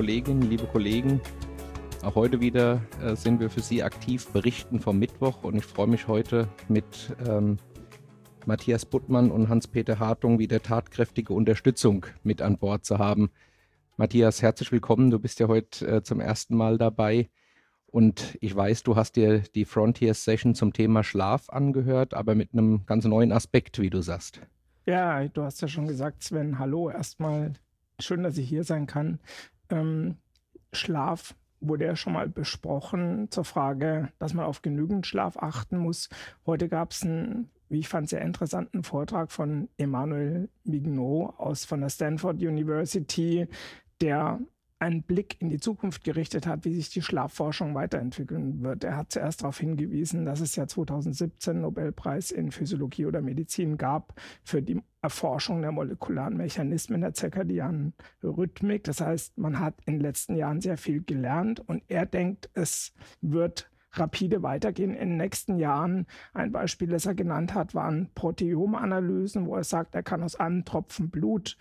Kolleginnen, liebe Kollegen, auch heute wieder sind wir für Sie aktiv berichten vom Mittwoch und ich freue mich heute mit Matthias Buttmann und Hans-Peter Hartung wieder tatkräftige Unterstützung mit an Bord zu haben. Matthias, herzlich willkommen. Du bist ja heute zum ersten Mal dabei und ich weiß, du hast dir die Frontiers-Session zum Thema Schlaf angehört, aber mit einem ganz neuen Aspekt, wie du sagst. Ja, du hast ja schon gesagt, Sven, hallo. Erstmal schön, dass ich hier sein kann. Schlaf wurde ja schon mal besprochen zur Frage, dass man auf genügend Schlaf achten muss. Heute gab es einen, wie ich fand, sehr interessanten Vortrag von Emmanuel Mignot von der Stanford University, der einen Blick in die Zukunft gerichtet hat, wie sich die Schlafforschung weiterentwickeln wird. Er hat zuerst darauf hingewiesen, dass es ja 2017 Nobelpreis in Physiologie oder Medizin gab für die Erforschung der molekularen Mechanismen der zirkadianen Rhythmik. Das heißt, man hat in den letzten Jahren sehr viel gelernt und er denkt, es wird rapide weitergehen in den nächsten Jahren. Ein Beispiel, das er genannt hat, waren Proteomanalysen, wo er sagt, er kann aus einem Tropfen Blut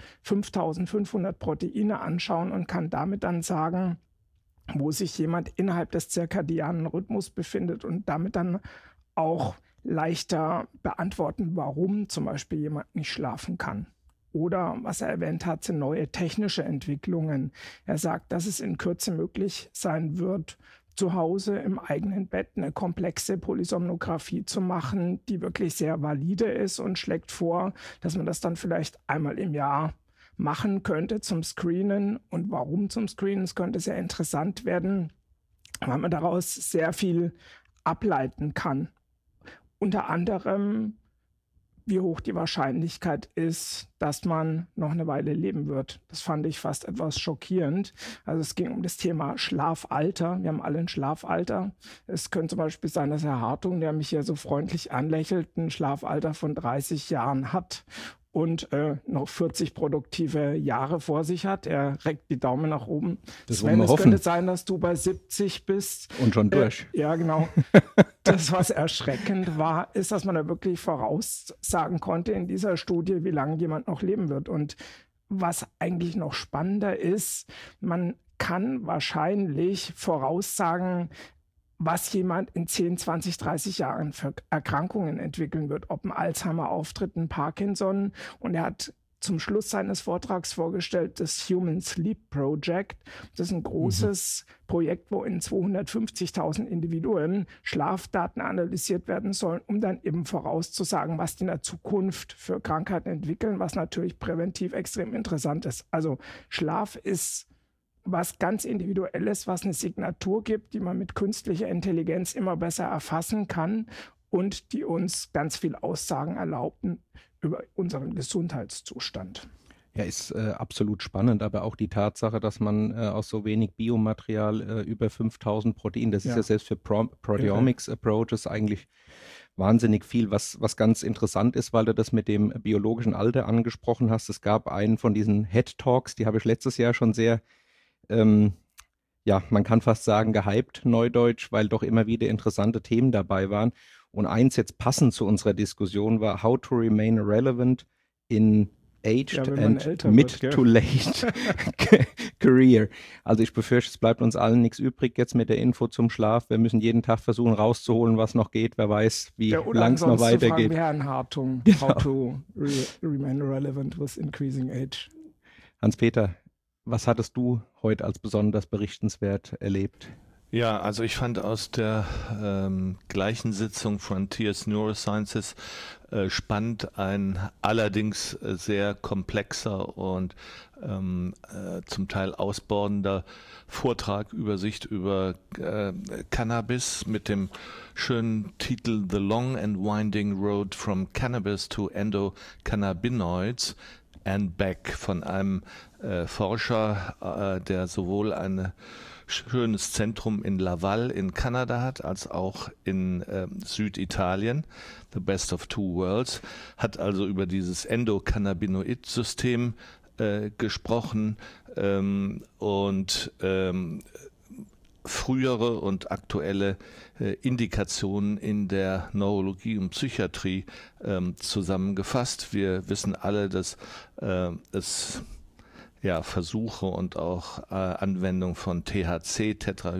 5500 Proteine anschauen und kann damit dann sagen, wo sich jemand innerhalb des zirkadianen Rhythmus befindet und damit dann auch leichter beantworten, warum zum Beispiel jemand nicht schlafen kann. Oder, was er erwähnt hat, sind neue technische Entwicklungen. Er sagt, dass es in Kürze möglich sein wird, zu Hause im eigenen Bett eine komplexe Polysomnographie zu machen, die wirklich sehr valide ist und schlägt vor, dass man das dann vielleicht einmal im Jahr machen könnte zum Screenen. Und warum zum Screenen? Es könnte sehr interessant werden, weil man daraus sehr viel ableiten kann. Unter anderem, wie hoch die Wahrscheinlichkeit ist, dass man noch eine Weile leben wird. Das fand ich fast etwas schockierend. Also es ging um das Thema Schlafalter. Wir haben alle ein Schlafalter. Es könnte zum Beispiel sein, dass Herr Hartung, der mich hier so freundlich anlächelt, ein Schlafalter von 30 Jahren hat und noch 40 produktive Jahre vor sich hat. Er reckt die Daumen nach oben. Sven, es könnte sein, dass du bei 70 bist. Und schon durch. Ja, genau. Das, was erschreckend war, ist, dass man da wirklich voraussagen konnte in dieser Studie, wie lange jemand noch leben wird. Und was eigentlich noch spannender ist, man kann wahrscheinlich voraussagen, was jemand in 10, 20, 30 Jahren für Erkrankungen entwickeln wird, ob ein Alzheimer auftritt, ein Parkinson. Und er hat zum Schluss seines Vortrags vorgestellt, das Human Sleep Project. Das ist ein großes Projekt, wo in 250.000 Individuen Schlafdaten analysiert werden sollen, um dann eben vorauszusagen, was die in der Zukunft für Krankheiten entwickeln, was natürlich präventiv extrem interessant ist. Also Schlaf ist was ganz Individuelles, was eine Signatur gibt, die man mit künstlicher Intelligenz immer besser erfassen kann und die uns ganz viel Aussagen erlaubten über unseren Gesundheitszustand. Ja, ist absolut spannend, aber auch die Tatsache, dass man aus so wenig Biomaterial über 5000 Proteine, das ist ja selbst für Proteomics Approaches eigentlich wahnsinnig viel, was ganz interessant ist, weil du das mit dem biologischen Alter angesprochen hast. Es gab einen von diesen Head Talks, die habe ich letztes Jahr schon sehr man kann fast sagen, gehypt, neudeutsch, weil doch immer wieder interessante Themen dabei waren. Und eins jetzt passend zu unserer Diskussion war How to Remain Relevant in Aged and Mid to Late Career. Also ich befürchte, es bleibt uns allen nichts übrig jetzt mit der Info zum Schlaf. Wir müssen jeden Tag versuchen rauszuholen, was noch geht. Wer weiß, wie lang es noch weitergeht. Wir Herrn Hartung, How to Remain Relevant with Increasing Age. Hans-Peter, was hattest du heute als besonders berichtenswert erlebt? Ja, also ich fand aus der gleichen Sitzung Frontiers Neurosciences spannend ein allerdings sehr komplexer und zum Teil ausbordender Vortrag, Übersicht über Cannabis mit dem schönen Titel The Long and Winding Road from Cannabis to Endocannabinoids and Back von einem Forscher, der sowohl ein schönes Zentrum in Laval in Kanada hat, als auch in Süditalien, The Best of Two Worlds, hat also über dieses Endocannabinoid-System gesprochen und frühere und aktuelle Indikationen in der Neurologie und Psychiatrie zusammengefasst. Wir wissen alle, dass es Versuche und auch Anwendung von THC,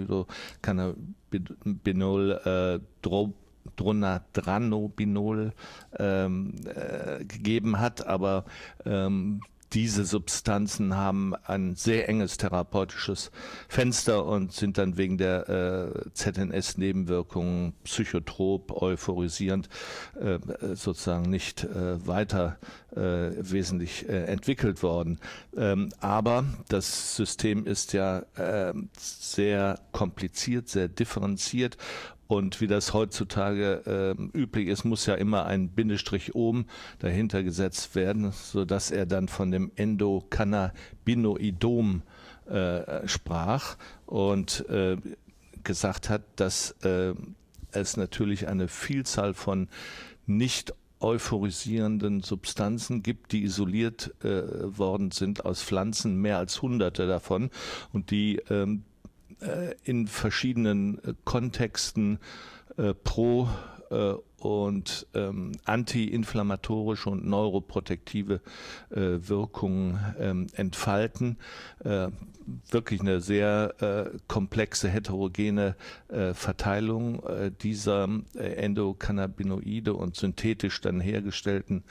Tetrahydrocannabinol, Dronadranobinol gegeben hat, aber diese Substanzen haben ein sehr enges therapeutisches Fenster und sind dann wegen der ZNS-Nebenwirkungen psychotrop, euphorisierend sozusagen nicht weiter wesentlich entwickelt worden. Aber das System ist ja sehr kompliziert, sehr differenziert. Und wie das heutzutage üblich ist, muss ja immer ein Bindestrich oben dahinter gesetzt werden, sodass er dann von dem Endokannabinoidom sprach und gesagt hat, dass es natürlich eine Vielzahl von nicht euphorisierenden Substanzen gibt, die isoliert worden sind aus Pflanzen, mehr als Hunderte davon, und die in verschiedenen Kontexten pro- und antiinflammatorische und neuroprotektive Wirkungen entfalten. Wirklich eine sehr komplexe, heterogene Verteilung dieser Endokannabinoide und synthetisch dann hergestellten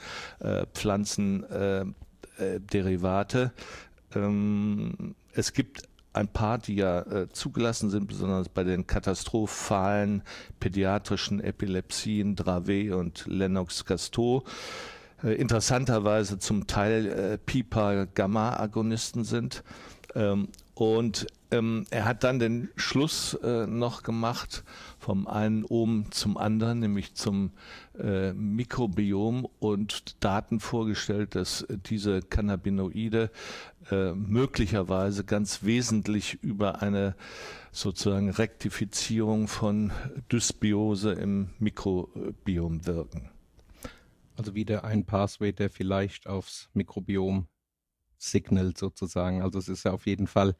Pflanzenderivate. Es gibt ein paar, die ja zugelassen sind, besonders bei den katastrophalen pädiatrischen Epilepsien, Dravet und Lennox-Gastaut, interessanterweise zum Teil Pipa-Gamma-Agonisten sind. Und er hat dann den Schluss noch gemacht vom einen oben zum anderen, nämlich zum Mikrobiom, und Daten vorgestellt, dass diese Cannabinoide möglicherweise ganz wesentlich über eine sozusagen Rektifizierung von Dysbiose im Mikrobiom wirken. Also wieder ein Pathway, der vielleicht aufs Mikrobiom signalt sozusagen. Also es ist ja auf jeden Fall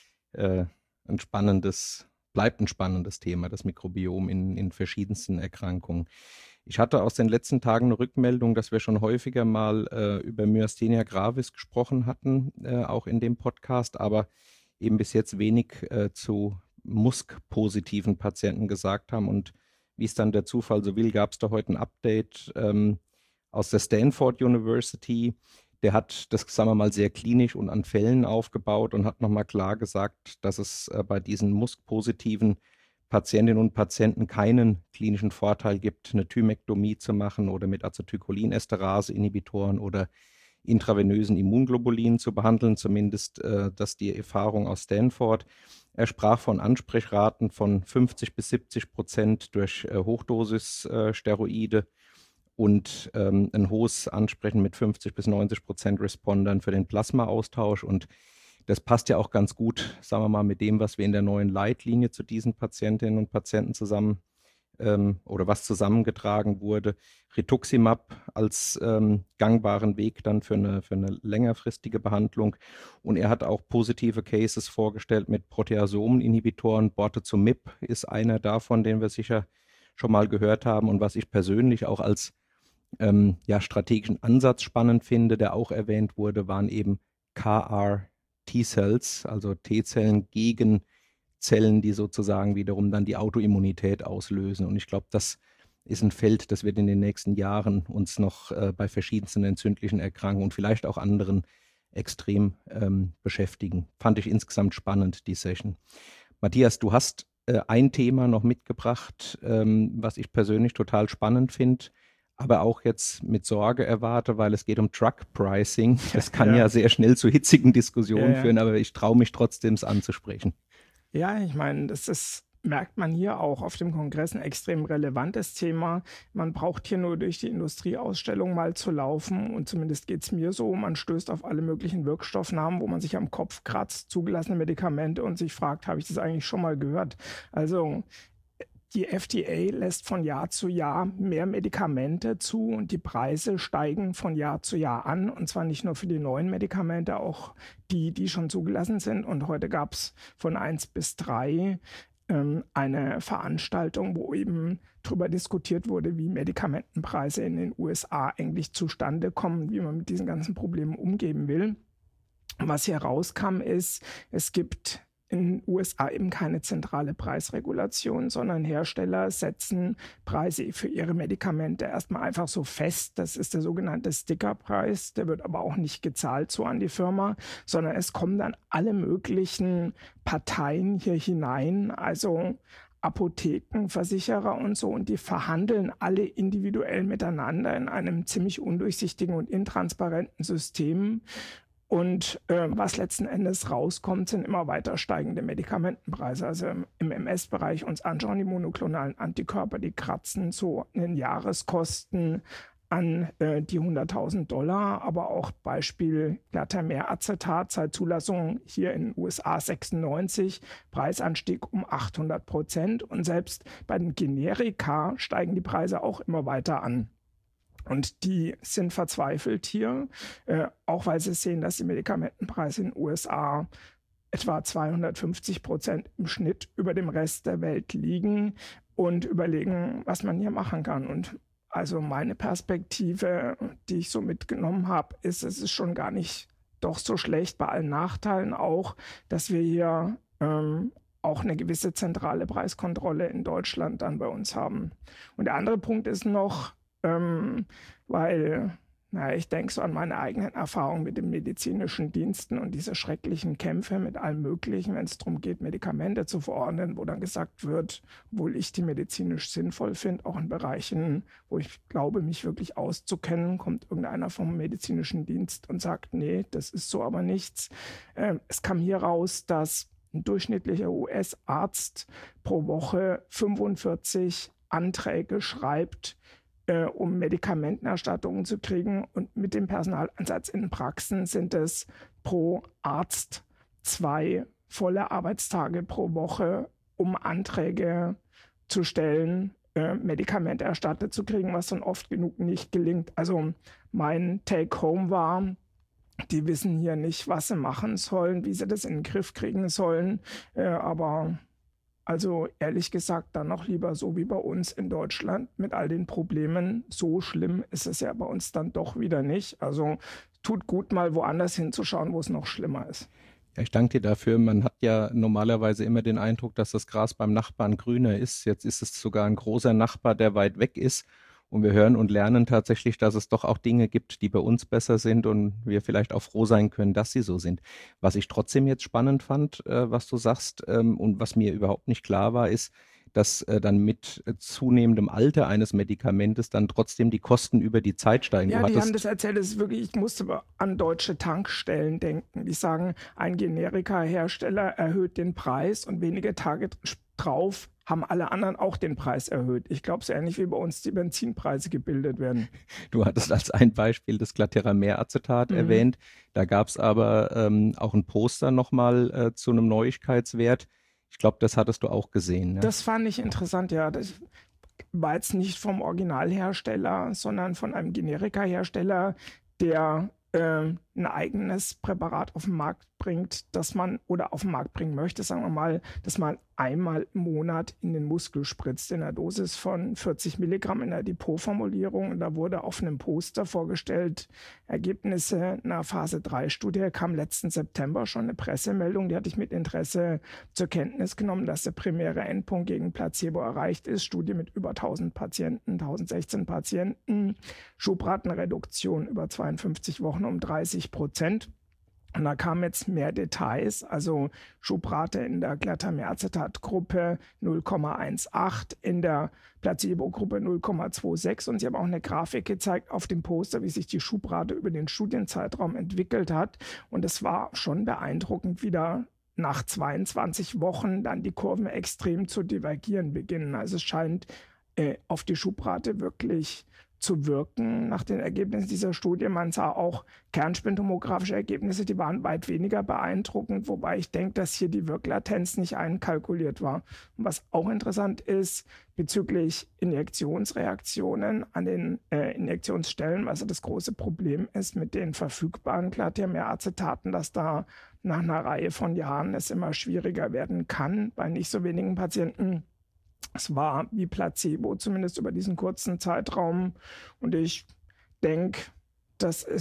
bleibt ein spannendes Thema, das Mikrobiom in verschiedensten Erkrankungen. Ich hatte aus den letzten Tagen eine Rückmeldung, dass wir schon häufiger mal über Myasthenia gravis gesprochen hatten, auch in dem Podcast, aber eben bis jetzt wenig zu MuSK-positiven Patienten gesagt haben. Und wie es dann der Zufall so will, gab es da heute ein Update aus der Stanford University. Der hat das, sagen wir mal, sehr klinisch und an Fällen aufgebaut und hat nochmal klar gesagt, dass es bei diesen MuSK-positiven Patientinnen und Patienten keinen klinischen Vorteil gibt, eine Thymektomie zu machen oder mit Acetylcholinesterase-Inhibitoren oder intravenösen Immunglobulinen zu behandeln, zumindest das ist die Erfahrung aus Stanford. Er sprach von Ansprechraten von 50-70% durch Hochdosis-Steroide und ein hohes Ansprechen mit 50-90% Respondern für den Plasma-Austausch. Und das passt ja auch ganz gut, sagen wir mal, mit dem, was wir in der neuen Leitlinie zu diesen Patientinnen und Patienten oder was zusammengetragen wurde. Rituximab als gangbaren Weg dann für eine längerfristige Behandlung. Und er hat auch positive Cases vorgestellt mit Proteasomen-Inhibitoren. Bortezomib ist einer davon, den wir sicher schon mal gehört haben und was ich persönlich auch als strategischen Ansatz spannend finde, der auch erwähnt wurde, waren eben CAR-T-Cells, also T-Zellen gegen Zellen, die sozusagen wiederum dann die Autoimmunität auslösen. Und ich glaube, das ist ein Feld, das wird in den nächsten Jahren uns noch bei verschiedensten entzündlichen Erkrankungen und vielleicht auch anderen extrem beschäftigen. Fand ich insgesamt spannend, die Session. Matthias, du hast ein Thema noch mitgebracht, was ich persönlich total spannend finde, aber auch jetzt mit Sorge erwarte, weil es geht um Drug Pricing. Das kann ja sehr schnell zu hitzigen Diskussionen führen, aber ich traue mich trotzdem, es anzusprechen. Ja, ich meine, merkt man hier auch auf dem Kongress, ein extrem relevantes Thema. Man braucht hier nur durch die Industrieausstellung mal zu laufen und zumindest geht es mir so, man stößt auf alle möglichen Wirkstoffnamen, wo man sich am Kopf kratzt, zugelassene Medikamente und sich fragt, habe ich das eigentlich schon mal gehört? Also die FDA lässt von Jahr zu Jahr mehr Medikamente zu und die Preise steigen von Jahr zu Jahr an. Und zwar nicht nur für die neuen Medikamente, auch die schon zugelassen sind. Und heute gab es von 1 bis 3 eine Veranstaltung, wo eben darüber diskutiert wurde, wie Medikamentenpreise in den USA eigentlich zustande kommen, wie man mit diesen ganzen Problemen umgehen will. Was hier rauskam, ist, es gibt in den USA eben keine zentrale Preisregulation, sondern Hersteller setzen Preise für ihre Medikamente erstmal einfach so fest. Das ist der sogenannte Stickerpreis. Der wird aber auch nicht gezahlt so an die Firma, sondern es kommen dann alle möglichen Parteien hier hinein, also Apotheken, Versicherer und so, und die verhandeln alle individuell miteinander in einem ziemlich undurchsichtigen und intransparenten System. Und was letzten Endes rauskommt, sind immer weiter steigende Medikamentenpreise. Also im MS-Bereich uns anschauen, die monoklonalen Antikörper, die kratzen so in den Jahreskosten an die $100.000, aber auch Beispiel Glatamer-Acetat, seit Zulassung hier in den USA 96, Preisanstieg um 800%. Und selbst bei den Generika steigen die Preise auch immer weiter an. Und die sind verzweifelt hier, auch weil sie sehen, dass die Medikamentenpreise in den USA etwa 250% im Schnitt über dem Rest der Welt liegen, und überlegen, was man hier machen kann. Und also meine Perspektive, die ich so mitgenommen habe, ist, es ist schon gar nicht doch so schlecht, bei allen Nachteilen auch, dass wir hier auch eine gewisse zentrale Preiskontrolle in Deutschland dann bei uns haben. Und der andere Punkt ist noch, weil ich denke so an meine eigenen Erfahrungen mit den medizinischen Diensten und diese schrecklichen Kämpfe mit allem Möglichen, wenn es darum geht, Medikamente zu verordnen, wo dann gesagt wird, obwohl ich die medizinisch sinnvoll finde, auch in Bereichen, wo ich glaube, mich wirklich auszukennen, kommt irgendeiner vom medizinischen Dienst und sagt, nee, das ist so aber nichts. Es kam hier raus, dass ein durchschnittlicher US-Arzt pro Woche 45 Anträge schreibt, um Medikamentenerstattungen zu kriegen. Und mit dem Personalansatz in Praxen sind es pro Arzt 2 volle Arbeitstage pro Woche, um Anträge zu stellen, Medikamente erstattet zu kriegen, was dann oft genug nicht gelingt. Also mein Take-Home war, die wissen hier nicht, was sie machen sollen, wie sie das in den Griff kriegen sollen, aber also ehrlich gesagt, dann noch lieber so wie bei uns in Deutschland mit all den Problemen. So schlimm ist es ja bei uns dann doch wieder nicht. Also tut gut, mal woanders hinzuschauen, wo es noch schlimmer ist. Ja, ich danke dir dafür. Man hat ja normalerweise immer den Eindruck, dass das Gras beim Nachbarn grüner ist. Jetzt ist es sogar ein großer Nachbar, der weit weg ist. Und wir hören und lernen tatsächlich, dass es doch auch Dinge gibt, die bei uns besser sind und wir vielleicht auch froh sein können, dass sie so sind. Was ich trotzdem jetzt spannend fand, was du sagst, und was mir überhaupt nicht klar war, ist, dass dann mit zunehmendem Alter eines Medikamentes dann trotzdem die Kosten über die Zeit steigen. Ja, die haben das erzählt, das ist wirklich, ich musste an deutsche Tankstellen denken. Die sagen, ein Generika-Hersteller erhöht den Preis und wenige Tage drauf haben alle anderen auch den Preis erhöht. Ich glaube, so ähnlich wie bei uns die Benzinpreise gebildet werden. Du hattest als ein Beispiel das Glatamer-Acetat erwähnt. Da gab es aber auch ein Poster nochmal zu einem Neuigkeitswert. Ich glaube, das hattest du auch gesehen. Ne? Das fand ich interessant, ja. Das war jetzt nicht vom Originalhersteller, sondern von einem Generika-Hersteller, der ein eigenes Präparat auf den Markt bringt, das man oder auf den Markt bringen möchte, sagen wir mal, dass man einmal im Monat in den Muskel spritzt, in einer Dosis von 40 Milligramm in der Depotformulierung. Und da wurde auf einem Poster vorgestellt, Ergebnisse einer Phase-3-Studie, kam letzten September schon eine Pressemeldung, die hatte ich mit Interesse zur Kenntnis genommen, dass der primäre Endpunkt gegen Placebo erreicht ist. Studie mit über 1000 Patienten, 1016 Patienten, Schubratenreduktion über 52 Wochen um 30%. Und da kamen jetzt mehr Details, also Schubrate in der Glatamer-Acetat-Gruppe 0,18, in der Placebo-Gruppe 0,26. Und sie haben auch eine Grafik gezeigt auf dem Poster, wie sich die Schubrate über den Studienzeitraum entwickelt hat. Und es war schon beeindruckend, wie da nach 22 Wochen dann die Kurven extrem zu divergieren beginnen. Also es scheint auf die Schubrate wirklich zu wirken nach den Ergebnissen dieser Studie. Man sah auch kernspintomografische Ergebnisse, die waren weit weniger beeindruckend, wobei ich denke, dass hier die Wirklatenz nicht einkalkuliert war. Und was auch interessant ist, bezüglich Injektionsreaktionen an den Injektionsstellen, was das große Problem ist mit den verfügbaren Glatamer-Acetaten, dass da nach einer Reihe von Jahren es immer schwieriger werden kann bei nicht so wenigen Patienten. Es war wie Placebo, zumindest über diesen kurzen Zeitraum. Und ich denke, das ist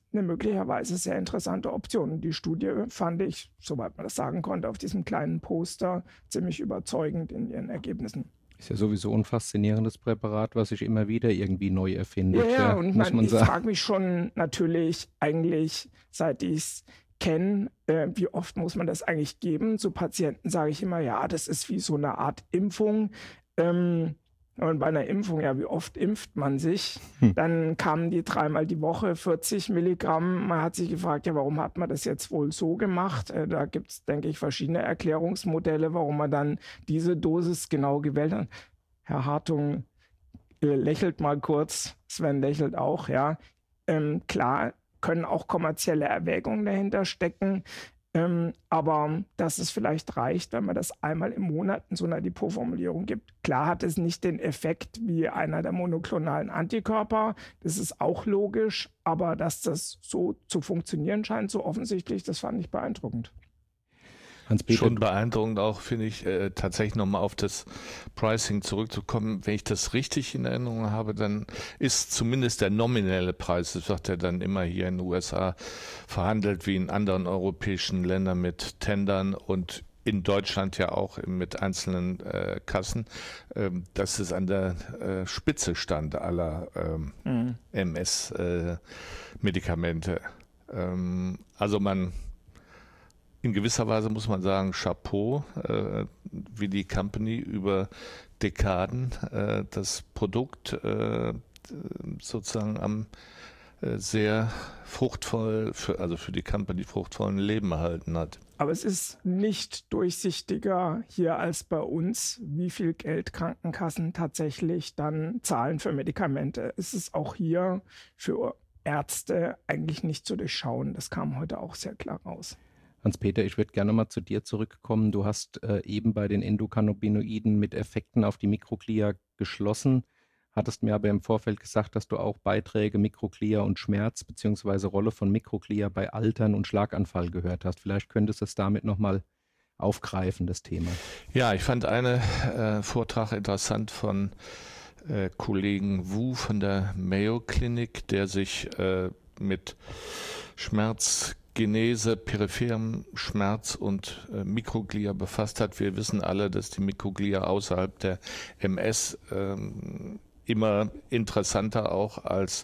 eine möglicherweise sehr interessante Option. Und die Studie fand ich, soweit man das sagen konnte, auf diesem kleinen Poster ziemlich überzeugend in ihren Ergebnissen. Ist ja sowieso ein faszinierendes Präparat, was sich immer wieder irgendwie neu erfindet. Ja, und ich frage mich schon natürlich eigentlich, seit ich es kenne, wie oft muss man das eigentlich geben? Zu Patienten sage ich immer, ja, das ist wie so eine Art Impfung. Und bei einer Impfung, ja, wie oft impft man sich? Dann kamen die 3-mal die Woche, 40 Milligramm. Man hat sich gefragt, ja, warum hat man das jetzt wohl so gemacht? Da gibt es, denke ich, verschiedene Erklärungsmodelle, warum man dann diese Dosis genau gewählt hat. Herr Hartung lächelt mal kurz, Sven lächelt auch, ja. Klar, können auch kommerzielle Erwägungen dahinter stecken. Aber dass es vielleicht reicht, wenn man das einmal im Monat in so einer Depotformulierung gibt. Klar hat es nicht den Effekt wie einer der monoklonalen Antikörper, das ist auch logisch, aber dass das so zu funktionieren scheint, so offensichtlich, das fand ich beeindruckend. Hans-Peter. Schon beeindruckend auch, finde ich, tatsächlich nochmal auf das Pricing zurückzukommen. Wenn ich das richtig in Erinnerung habe, dann ist zumindest der nominelle Preis, das wird ja dann immer hier in den USA verhandelt, wie in anderen europäischen Ländern mit Tendern und in Deutschland ja auch mit einzelnen Kassen, dass es an der Spitze stand aller MS-Medikamente. Also in gewisser Weise muss man sagen, Chapeau, wie die Company über Dekaden das Produkt sozusagen am sehr fruchtvoll, für die Company fruchtvollen Leben erhalten hat. Aber es ist nicht durchsichtiger hier als bei uns, wie viel Geld Krankenkassen tatsächlich dann zahlen für Medikamente. Es ist auch hier für Ärzte eigentlich nicht zu durchschauen. Das kam heute auch sehr klar raus. Hans-Peter, ich würde gerne mal zu dir zurückkommen. Du hast eben bei den Endokannabinoiden mit Effekten auf die Mikroglia geschlossen, hattest mir aber im Vorfeld gesagt, dass du auch Beiträge Mikroglia und Schmerz bzw. Rolle von Mikroglia bei Altern und Schlaganfall gehört hast. Vielleicht könntest du es damit nochmal aufgreifen, das Thema. Ja, ich fand einen Vortrag interessant von Kollegen Wu von der Mayo Clinic, der sich mit Schmerzgenese, peripherem Schmerz und Mikroglia befasst hat. Wir wissen alle, dass die Mikroglia außerhalb der MS immer interessanter auch als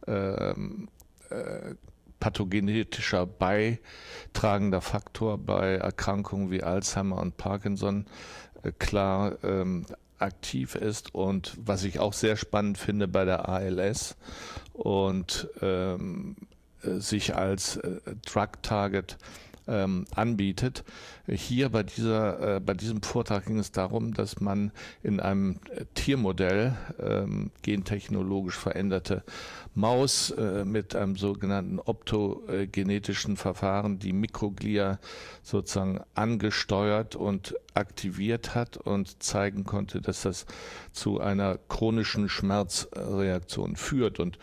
pathogenetischer beitragender Faktor bei Erkrankungen wie Alzheimer und Parkinson klar aktiv ist, und was ich auch sehr spannend finde bei der ALS und sich als Drug-Target anbietet. Hier bei diesem Vortrag ging es darum, dass man in einem Tiermodell gentechnologisch veränderte Maus mit einem sogenannten optogenetischen Verfahren die Mikroglia sozusagen angesteuert und aktiviert hat und zeigen konnte, dass das zu einer chronischen Schmerzreaktion führt, und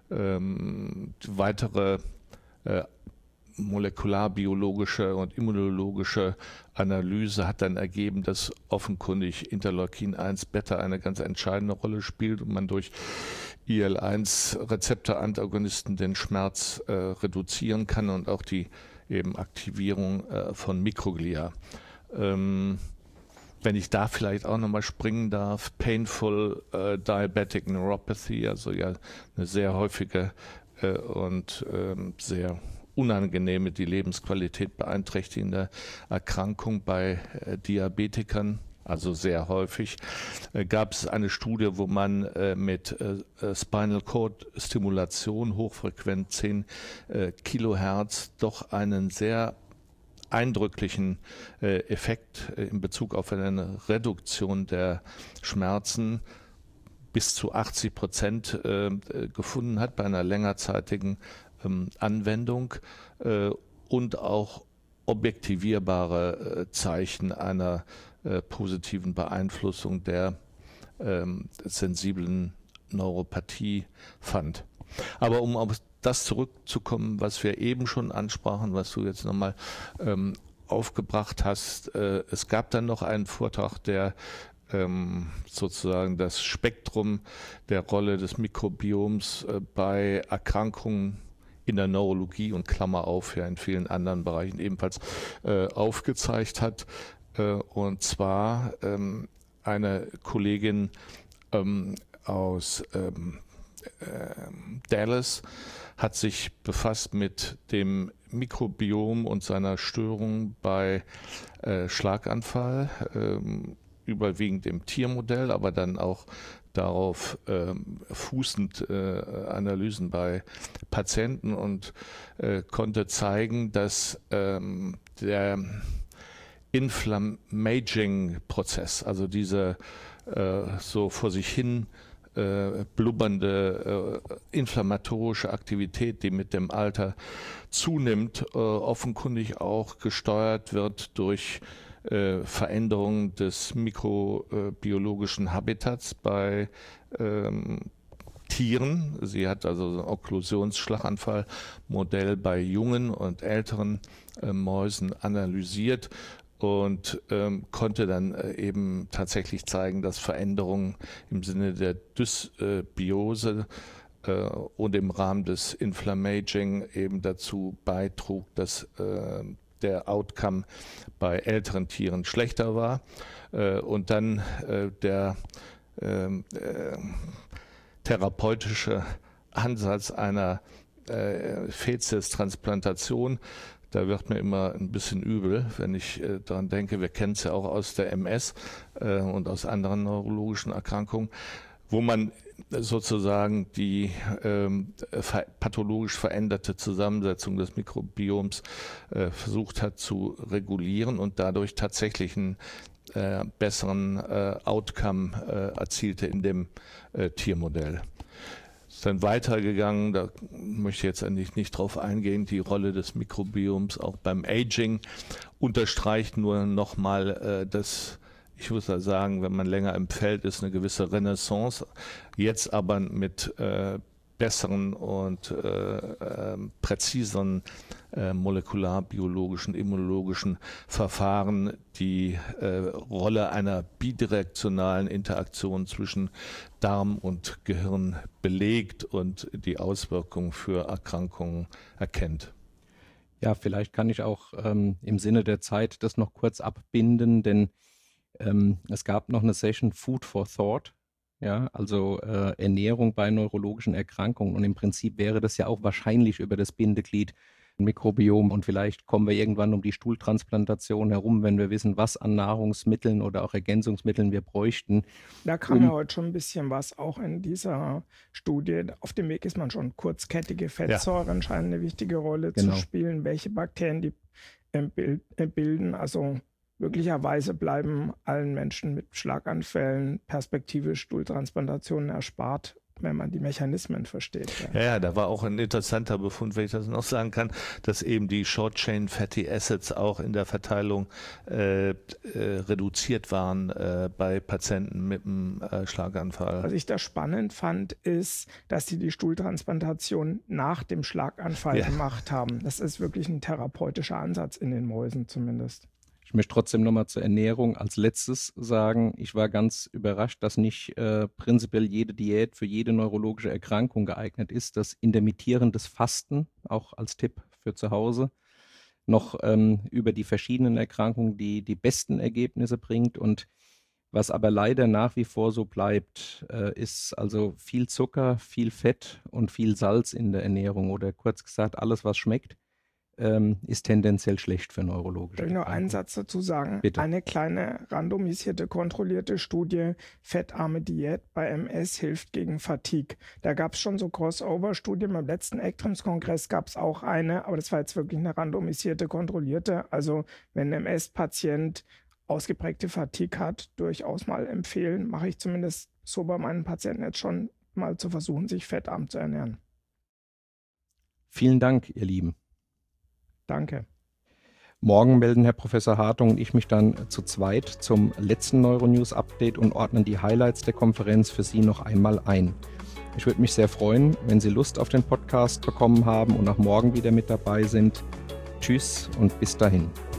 weitere molekularbiologische und immunologische Analyse hat dann ergeben, dass offenkundig Interleukin-1-Beta eine ganz entscheidende Rolle spielt und man durch IL-1-Rezeptorantagonisten den Schmerz reduzieren kann und auch die eben Aktivierung von Mikroglia. Wenn ich da vielleicht auch nochmal springen darf, Painful Diabetic Neuropathy, also ja eine sehr häufige und sehr unangenehme, die Lebensqualität beeinträchtigende Erkrankung bei Diabetikern, also sehr häufig, gab es eine Studie, wo man mit Spinal Cord Stimulation, hochfrequent 10 Kilohertz, doch einen sehr eindrücklichen Effekt in Bezug auf eine Reduktion der Schmerzen bis zu 80% gefunden hat bei einer längerzeitigen Anwendung und auch objektivierbare Zeichen einer positiven Beeinflussung der sensiblen Neuropathie fand. Aber um auf das zurückzukommen, was wir eben schon ansprachen, was du jetzt nochmal aufgebracht hast, es gab dann noch einen Vortrag, der sozusagen das Spektrum der Rolle des Mikrobioms bei Erkrankungen in der Neurologie und Klammer auf, ja in vielen anderen Bereichen ebenfalls aufgezeigt hat. Und zwar eine Kollegin aus Dallas hat sich befasst mit dem Mikrobiom und seiner Störung bei Schlaganfall, überwiegend im Tiermodell, aber dann auch darauf fußend Analysen bei Patienten und konnte zeigen, dass der Inflammaging-Prozess, also diese so vor sich hin blubbernde inflammatorische Aktivität, die mit dem Alter zunimmt, offenkundig auch gesteuert wird durch Veränderungen des mikrobiologischen Habitats bei Tieren. Sie hat also ein Okklusionsschlaganfallmodell bei jungen und älteren Mäusen analysiert und konnte dann eben tatsächlich zeigen, dass Veränderungen im Sinne der Dysbiose und im Rahmen des Inflammaging eben dazu beitrug, dass der Outcome bei älteren Tieren schlechter war. Und dann der therapeutische Ansatz einer Fäzistransplantation. Da wird mir immer ein bisschen übel, wenn ich daran denke, wir kennen es ja auch aus der MS und aus anderen neurologischen Erkrankungen, wo man sozusagen die pathologisch veränderte Zusammensetzung des Mikrobioms versucht hat zu regulieren und dadurch tatsächlich einen besseren Outcome erzielte in dem Tiermodell. Ist dann weitergegangen, da möchte ich jetzt eigentlich nicht drauf eingehen, die Rolle des Mikrobioms auch beim Aging unterstreicht nur nochmal dass ich muss da sagen, wenn man länger im Feld ist, eine gewisse Renaissance, jetzt aber mit besseren und präziseren molekularbiologischen, immunologischen Verfahren die Rolle einer bidirektionalen Interaktion zwischen Darm und Gehirn belegt und die Auswirkungen für Erkrankungen erkennt. Ja, vielleicht kann ich auch im Sinne der Zeit das noch kurz abbinden, denn es gab noch eine Session Food for Thought, ja, also Ernährung bei neurologischen Erkrankungen und im Prinzip wäre das ja auch wahrscheinlich über das Bindeglied Mikrobiom und vielleicht kommen wir irgendwann um die Stuhltransplantation herum, wenn wir wissen, was an Nahrungsmitteln oder auch Ergänzungsmitteln wir bräuchten. Da kam ja heute schon ein bisschen was auch in dieser Studie. Auf dem Weg ist man schon. Kurzkettige Fettsäuren scheinen eine wichtige Rolle zu spielen. Welche Bakterien die bilden, also möglicherweise bleiben allen Menschen mit Schlaganfällen perspektivisch Stuhltransplantationen erspart, wenn man die Mechanismen versteht. Ja, da war auch ein interessanter Befund, wenn ich das noch sagen kann, dass eben die Short-Chain Fatty Acids auch in der Verteilung reduziert waren bei Patienten mit einem Schlaganfall. Was ich da spannend fand, ist, dass sie die Stuhltransplantation nach dem Schlaganfall gemacht haben. Das ist wirklich ein therapeutischer Ansatz in den Mäusen zumindest. Ich möchte trotzdem nochmal zur Ernährung als letztes sagen, ich war ganz überrascht, dass nicht prinzipiell jede Diät für jede neurologische Erkrankung geeignet ist. Das intermittierendes Fasten, auch als Tipp für zu Hause, noch über die verschiedenen Erkrankungen die besten Ergebnisse bringt. Und was aber leider nach wie vor so bleibt, ist also viel Zucker, viel Fett und viel Salz in der Ernährung oder kurz gesagt alles, was schmeckt. Ist tendenziell schlecht für neurologische Erkrankungen. Ich will nur einen Satz dazu sagen. Bitte. Eine kleine randomisierte, kontrollierte Studie, fettarme Diät bei MS hilft gegen Fatigue. Da gab es schon so Crossover-Studien. Beim letzten ECTRIMS-Kongress gab es auch eine, aber das war jetzt wirklich eine randomisierte, kontrollierte. Also wenn ein MS-Patient ausgeprägte Fatigue hat, durchaus mal empfehlen. Mache ich zumindest so bei meinen Patienten jetzt schon mal zu versuchen, sich fettarm zu ernähren. Vielen Dank, ihr Lieben. Danke. Morgen melden Herr Professor Hartung und ich mich dann zu zweit zum letzten Neuronews-Update und ordnen die Highlights der Konferenz für Sie noch einmal ein. Ich würde mich sehr freuen, wenn Sie Lust auf den Podcast bekommen haben und auch morgen wieder mit dabei sind. Tschüss und bis dahin.